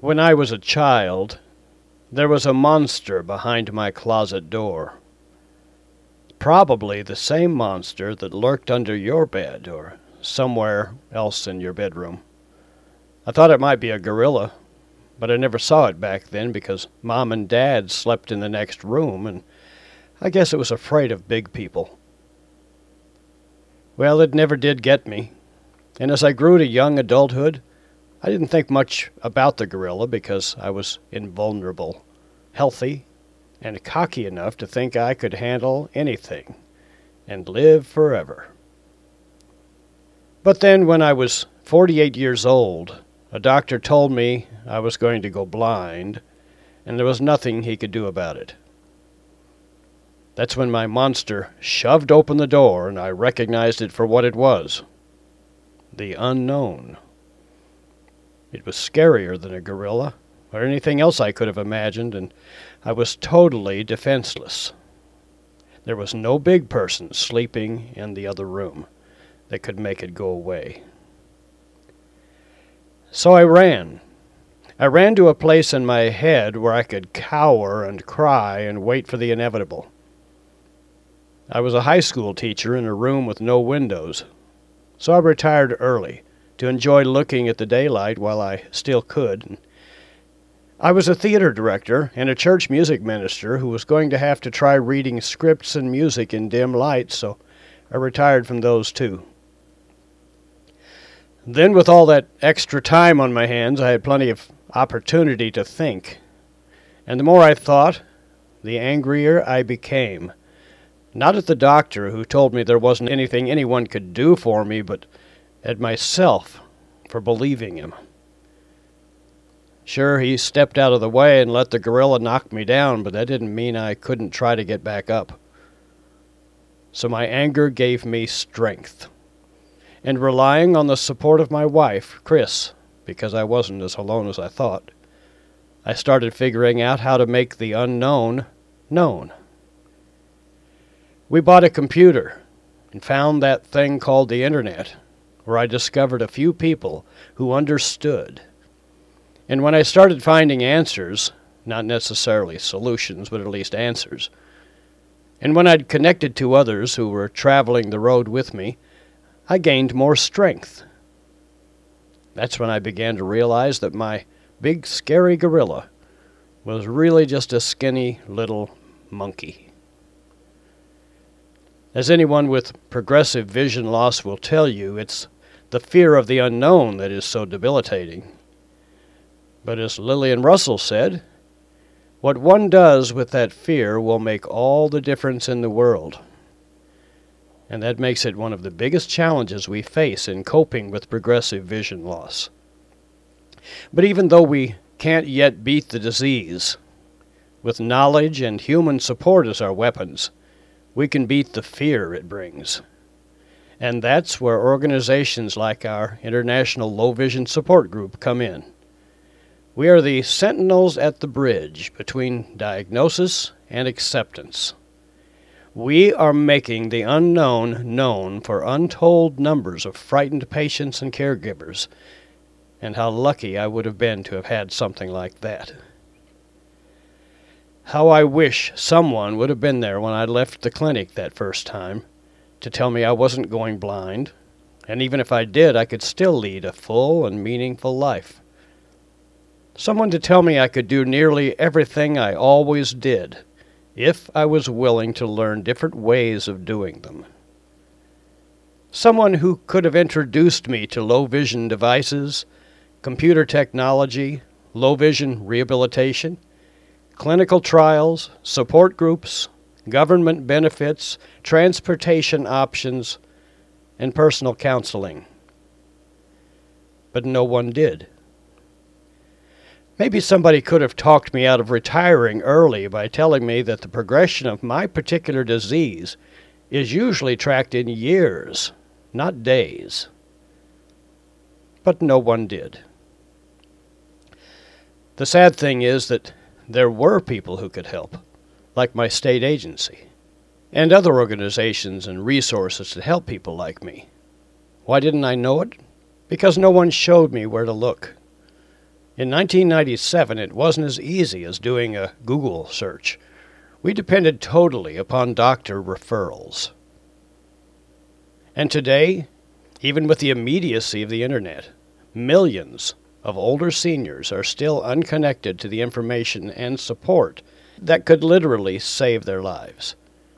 When I was a child, there was a monster behind my closet door. Probably the same monster that lurked under your bed or somewhere else in your bedroom. I thought it might be a gorilla, but I never saw it back then because Mom and Dad slept in the next room, and I guess it was afraid of big people. Well, it never did get me, and as I grew to young adulthood, I didn't think much about the gorilla because I was invulnerable, healthy, and cocky enough to think I could handle anything and live forever. But then when I was 48 years old, a doctor told me I was going to go blind, and there was nothing he could do about it. That's when my monster shoved open the door and I recognized it for what it was. The unknown. It was scarier than a gorilla or anything else I could have imagined, and I was totally defenseless. There was no big person sleeping in the other room that could make it go away. So I ran. I ran to a place in my head where I could cower and cry and wait for the inevitable. I was a high school teacher in a room with no windows, so I retired early to enjoy looking at the daylight while I still could. I was a theater director and a church music minister who was going to have to try reading scripts and music in dim light, so I retired from those too. Then with all that extra time on my hands, I had plenty of opportunity to think. And the more I thought, the angrier I became. Not at the doctor who told me there wasn't anything anyone could do for me, but at myself for believing him. Sure, he stepped out of the way and let the gorilla knock me down, but that didn't mean I couldn't try to get back up. So my anger gave me strength. And relying on the support of my wife, Chris, because I wasn't as alone as I thought, I started figuring out how to make the unknown known. We bought a computer and found that thing called the Internet, where I discovered a few people who understood. And when I started finding answers, not necessarily solutions, but at least answers, and when I'd connected to others who were traveling the road with me, I gained more strength. That's when I began to realize that my big, scary gorilla was really just a skinny little monkey. As anyone with progressive vision loss will tell you, it's the fear of the unknown that is so debilitating. But as Lillian Russell said, what one does with that fear will make all the difference in the world. And that makes it one of the biggest challenges we face in coping with progressive vision loss. But even though we can't yet beat the disease, with knowledge and human support as our weapons, we can beat the fear it brings. And that's where organizations like our International Low Vision Support Group come in. We are the sentinels at the bridge between diagnosis and acceptance. We are making the unknown known for untold numbers of frightened patients and caregivers, and how lucky I would have been to have had something like that. How I wish someone would have been there when I left the clinic that first time to tell me I wasn't going blind, and even if I did, I could still lead a full and meaningful life. Someone to tell me I could do nearly everything I always did, if I was willing to learn different ways of doing them. Someone who could have introduced me to low vision devices, computer technology, low vision rehabilitation, clinical trials, support groups, government benefits, transportation options, and personal counseling. But no one did. Maybe somebody could have talked me out of retiring early by telling me that the progression of my particular disease is usually tracked in years, not days. But no one did. The sad thing is that there were people who could help, like my state agency, and other organizations and resources to help people like me. Why didn't I know it? Because no one showed me where to look. In 1997, it wasn't as easy as doing a Google search. We depended totally upon doctor referrals. And today, even with the immediacy of the internet, millions of older seniors are still unconnected to the information and support that could literally save their lives.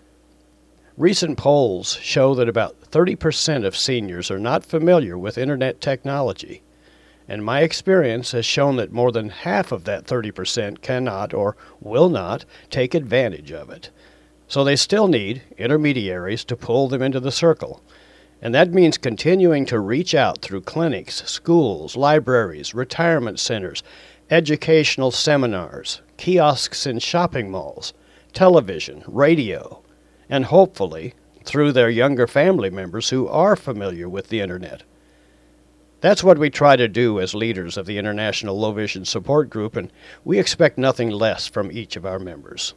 Recent polls show that about 30% of seniors are not familiar with internet technology, and my experience has shown that more than half of that 30% cannot or will not take advantage of it. So they still need intermediaries to pull them into the circle. And that means continuing to reach out through clinics, schools, libraries, retirement centers, educational seminars, kiosks in shopping malls, television, radio, and hopefully through their younger family members who are familiar with the internet. That's what we try to do as leaders of the International Low Vision Support Group, and we expect nothing less from each of our members.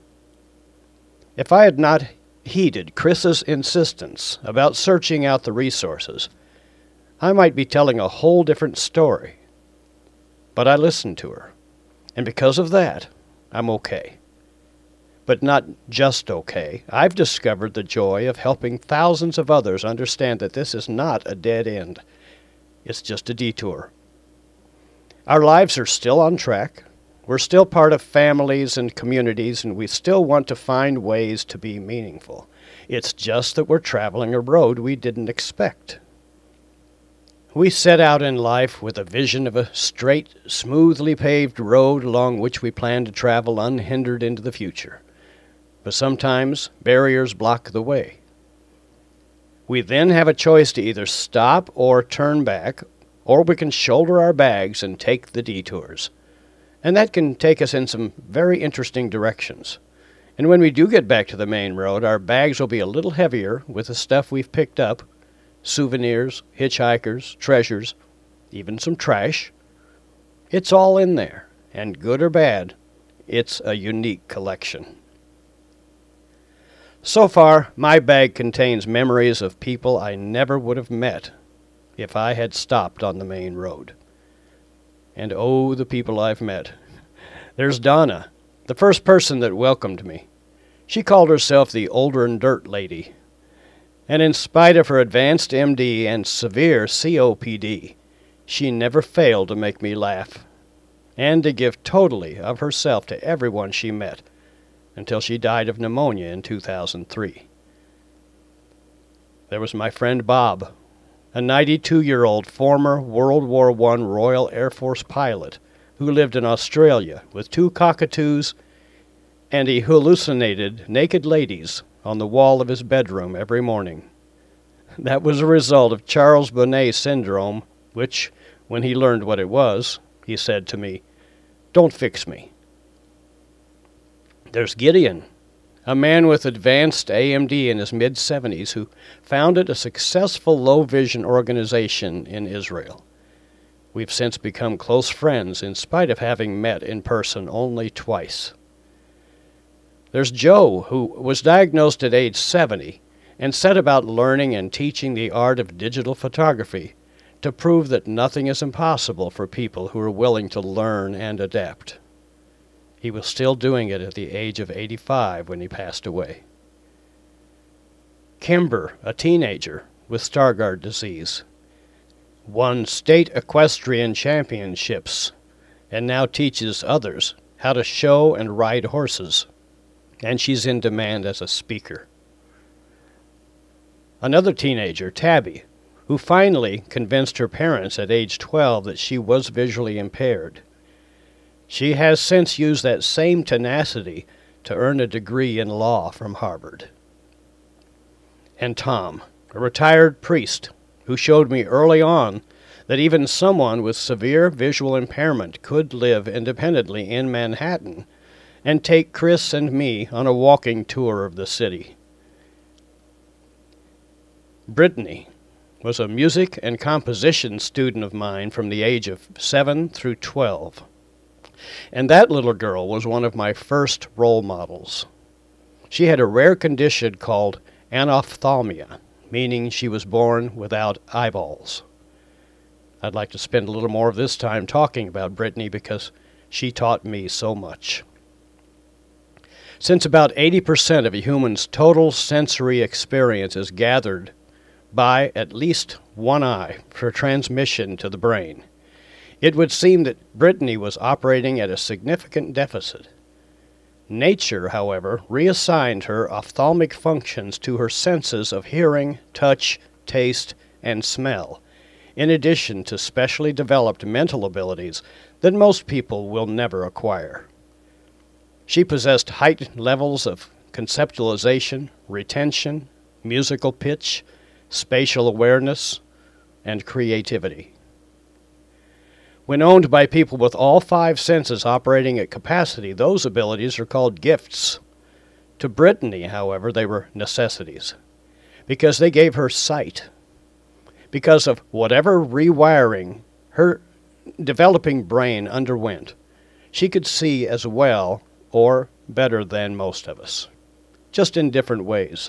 If I had not heeded Chris's insistence about searching out the resources, I might be telling a whole different story. But I listened to her, and because of that, I'm okay. But not just okay. I've discovered the joy of helping thousands of others understand that this is not a dead end. It's just a detour. Our lives are still on track. We're still part of families and communities, and we still want to find ways to be meaningful. It's just that we're traveling a road we didn't expect. We set out in life with a vision of a straight, smoothly paved road along which we plan to travel unhindered into the future. But sometimes barriers block the way. We then have a choice to either stop or turn back, or we can shoulder our bags and take the detours. And that can take us in some very interesting directions. And when we do get back to the main road, our bags will be a little heavier with the stuff we've picked up, souvenirs, hitchhikers, treasures, even some trash. It's all in there, and good or bad, it's a unique collection. So far, my bag contains memories of people I never would have met if I had stopped on the main road. And oh, the people I've met. There's Donna, the first person that welcomed me. She called herself the Older and Dirt Lady. And in spite of her advanced MD and severe COPD, she never failed to make me laugh, and to give totally of herself to everyone she met, until she died of pneumonia in 2003. There was my friend Bob, a 92-year-old former World War I Royal Air Force pilot who lived in Australia with 2 cockatoos, and he hallucinated naked ladies on the wall of his bedroom every morning. That was a result of Charles Bonnet syndrome, which, when he learned what it was, he said to me, "Don't fix me." There's Gideon, a man with advanced AMD in his mid-70s who founded a successful low-vision organization in Israel. We've since become close friends in spite of having met in person only twice. There's Joe, who was diagnosed at age 70 and set about learning and teaching the art of digital photography to prove that nothing is impossible for people who are willing to learn and adapt. He was still doing it at the age of 85 when he passed away. Kimber, a teenager with Stargardt disease, won state equestrian championships and now teaches others how to show and ride horses, and she's in demand as a speaker. Another teenager, Tabby, who finally convinced her parents at age 12 that she was visually impaired. She has since used that same tenacity to earn a degree in law from Harvard. And Tom, a retired priest who showed me early on that even someone with severe visual impairment could live independently in Manhattan and take Chris and me on a walking tour of the city. Brittany was a music and composition student of mine from the age of 7 through 12. And that little girl was one of my first role models. She had a rare condition called anophthalmia, meaning she was born without eyeballs. I'd like to spend a little more of this time talking about Brittany because she taught me so much. Since about 80% of a human's total sensory experience is gathered by at least one eye for transmission to the brain, it would seem that Brittany was operating at a significant deficit. Nature, however, reassigned her ophthalmic functions to her senses of hearing, touch, taste, and smell, in addition to specially developed mental abilities that most people will never acquire. She possessed heightened levels of conceptualization, retention, musical pitch, spatial awareness, and creativity. When owned by people with all five senses operating at capacity, those abilities are called gifts. To Brittany, however, they were necessities, because they gave her sight. Because of whatever rewiring her developing brain underwent, she could see as well or better than most of us, just in different ways.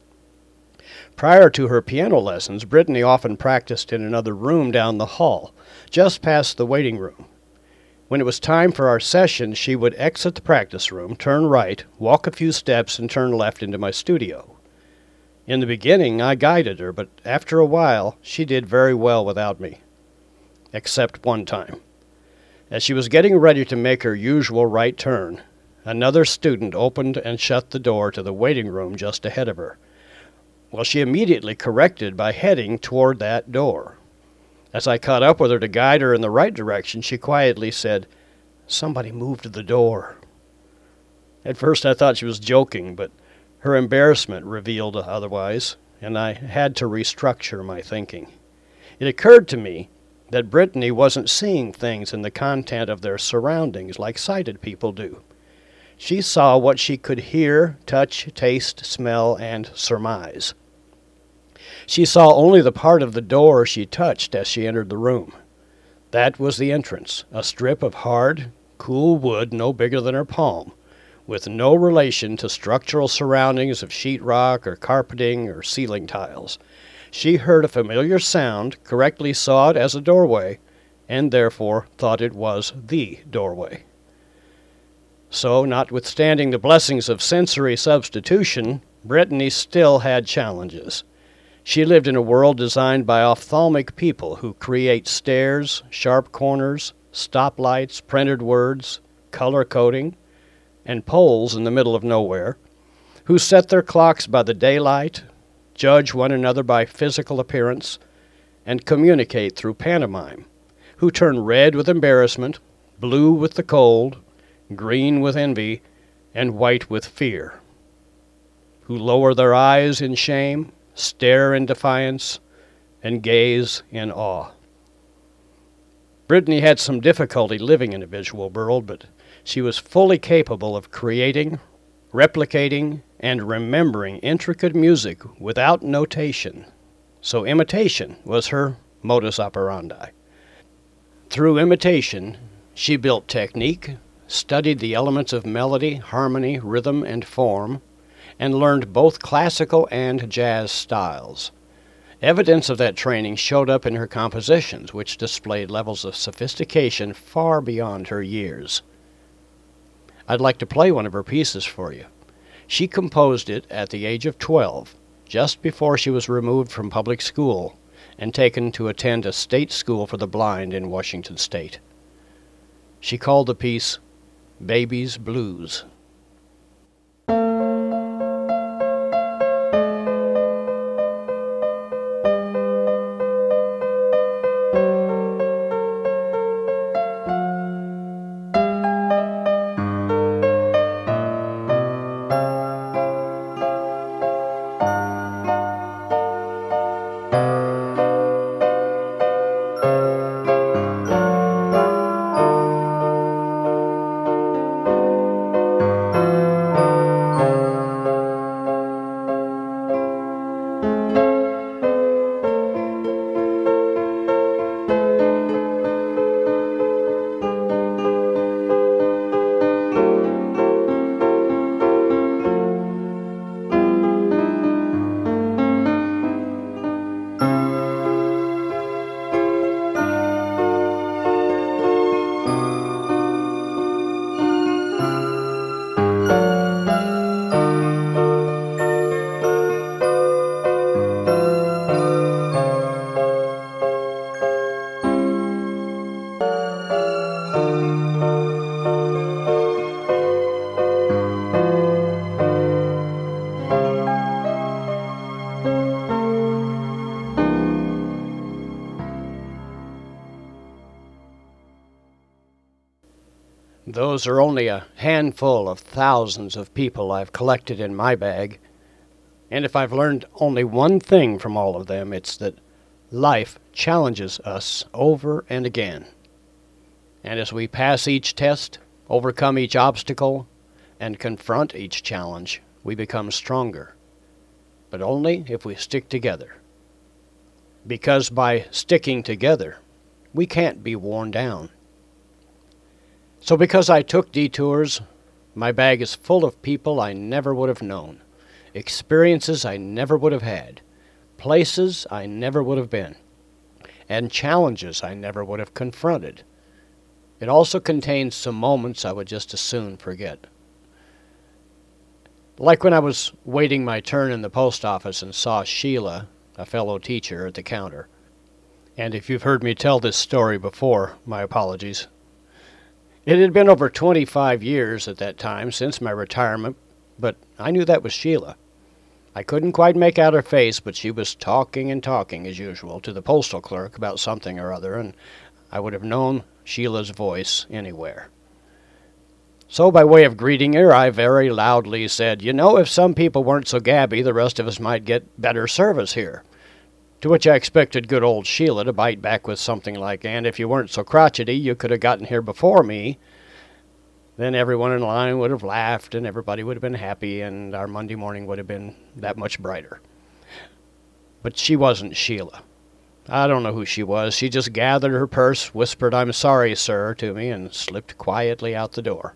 Prior to her piano lessons, Brittany often practiced in another room down the hall, just past the waiting room. When it was time for our session, she would exit the practice room, turn right, walk a few steps, and turn left into my studio. In the beginning, I guided her, but after a while, she did very well without me. Except one time. As she was getting ready to make her usual right turn, another student opened and shut the door to the waiting room just ahead of her. Well, she immediately corrected by heading toward that door. As I caught up with her to guide her in the right direction, she quietly said, "Somebody moved the door." At first I thought she was joking, but her embarrassment revealed otherwise, and I had to restructure my thinking. It occurred to me that Brittany wasn't seeing things in the content of their surroundings like sighted people do. She saw what she could hear, touch, taste, smell, and surmise. She saw only the part of the door she touched as she entered the room. That was the entrance, a strip of hard, cool wood no bigger than her palm, with no relation to structural surroundings of sheetrock or carpeting or ceiling tiles. She heard a familiar sound, correctly saw it as a doorway, and therefore thought it was the doorway. So, notwithstanding the blessings of sensory substitution, Brittany still had challenges. She lived in a world designed by ophthalmic people who create stairs, sharp corners, stoplights, printed words, color coding, and poles in the middle of nowhere, who set their clocks by the daylight, judge one another by physical appearance, and communicate through pantomime, who turn red with embarrassment, blue with the cold, green with envy, and white with fear, who lower their eyes in shame, stare in defiance, and gaze in awe. Brittany had some difficulty living in a visual world, but she was fully capable of creating, replicating, and remembering intricate music without notation, so imitation was her modus operandi. Through imitation, she built technique, studied the elements of melody, harmony, rhythm, and form, and learned both classical and jazz styles. Evidence of that training showed up in her compositions, which displayed levels of sophistication far beyond her years. I'd like to play one of her pieces for you. She composed it at the age of 12, just before she was removed from public school and taken to attend a state school for the blind in Washington State. She called the piece Baby's Blues. Those are only a handful of thousands of people I've collected in my bag, and if I've learned only one thing from all of them, it's that life challenges us over and again. And as we pass each test, overcome each obstacle, and confront each challenge, we become stronger. But only if we stick together. Because by sticking together, we can't be worn down. So because I took detours, my bag is full of people I never would have known, experiences I never would have had, places I never would have been, and challenges I never would have confronted. It also contains some moments I would just as soon forget. Like when I was waiting my turn in the post office and saw Sheila, a fellow teacher, at the counter. And if you've heard me tell this story before, my apologies. It had been over 25 years at that time since my retirement, but I knew that was Sheila. I couldn't quite make out her face, but she was talking and talking, as usual, to the postal clerk about something or other, and I would have known Sheila's voice anywhere. So by way of greeting her, I very loudly said, "You know, if some people weren't so gabby, the rest of us might get better service here." To which I expected good old Sheila to bite back with something like, "And if you weren't so crotchety, you could have gotten here before me." Then everyone in line would have laughed, and everybody would have been happy, and our Monday morning would have been that much brighter. But she wasn't Sheila. I don't know who she was. She just gathered her purse, whispered, "I'm sorry, sir," to me, and slipped quietly out the door.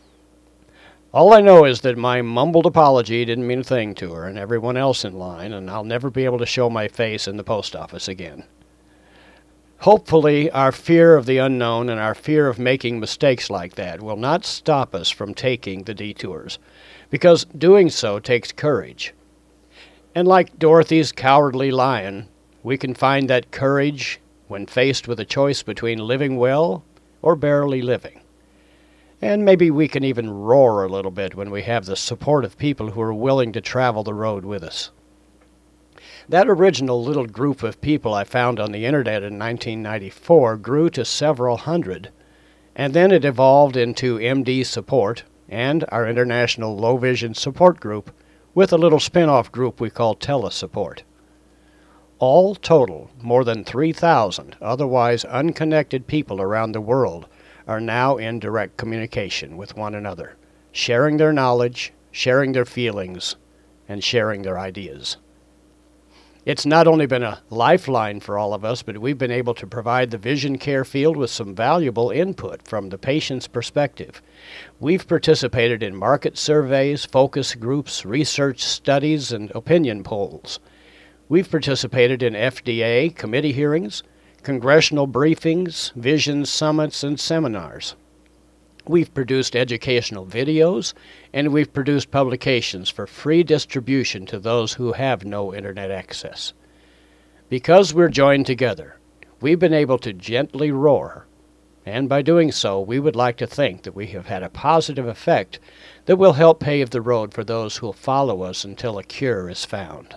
All I know is that my mumbled apology didn't mean a thing to her and everyone else in line, and I'll never be able to show my face in the post office again. Hopefully, our fear of the unknown and our fear of making mistakes like that will not stop us from taking the detours, because doing so takes courage. And like Dorothy's cowardly lion, we can find that courage when faced with a choice between living well or barely living. And maybe we can even roar a little bit when we have the support of people who are willing to travel the road with us. That original little group of people I found on the internet in 1994 grew to several hundred, and then it evolved into MD Support and our International Low Vision Support Group with a little spin-off group we call Telesupport. All total, more than 3,000 otherwise unconnected people around the world are now in direct communication with one another, sharing their knowledge, sharing their feelings, and sharing their ideas. It's not only been a lifeline for all of us, but we've been able to provide the vision care field with some valuable input from the patient's perspective. We've participated in market surveys, focus groups, research studies, and opinion polls. We've participated in FDA committee hearings, congressional briefings, vision summits, and seminars. We've produced educational videos, and we've produced publications for free distribution to those who have no internet access. Because we're joined together, we've been able to gently roar, and by doing so, we would like to think that we have had a positive effect that will help pave the road for those who will follow us until a cure is found.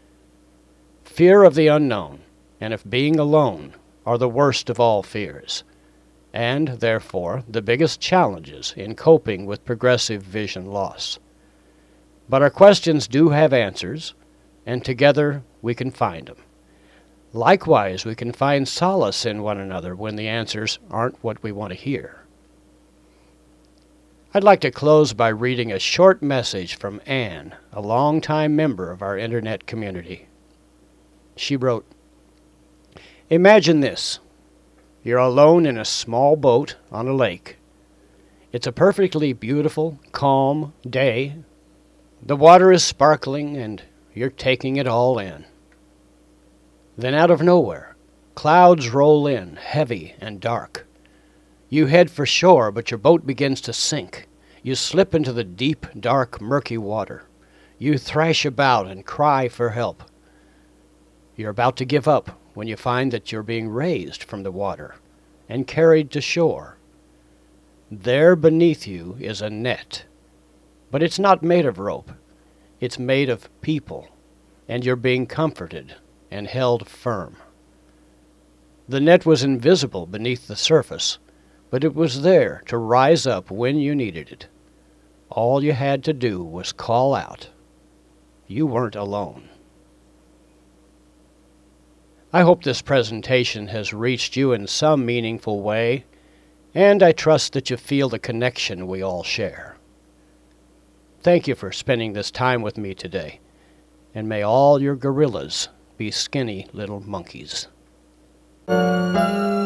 Fear of the unknown and of being alone are the worst of all fears, and, therefore, the biggest challenges in coping with progressive vision loss. But our questions do have answers, and together we can find them. Likewise, we can find solace in one another when the answers aren't what we want to hear. I'd like to close by reading a short message from Anne, a longtime member of our internet community. She wrote, "Imagine this. You're alone in a small boat on a lake. It's a perfectly beautiful, calm day. The water is sparkling, and you're taking it all in. Then out of nowhere, clouds roll in, heavy and dark. You head for shore, but your boat begins to sink. You slip into the deep, dark, murky water. You thrash about and cry for help. You're about to give up when you find that you're being raised from the water and carried to shore. There beneath you is a net, but it's not made of rope. It's made of people, and you're being comforted and held firm. The net was invisible beneath the surface, but it was there to rise up when you needed it. All you had to do was call out. You weren't alone. I hope this presentation has reached you in some meaningful way, and I trust that you feel the connection we all share. Thank you for spending this time with me today, and may all your gorillas be skinny little monkeys.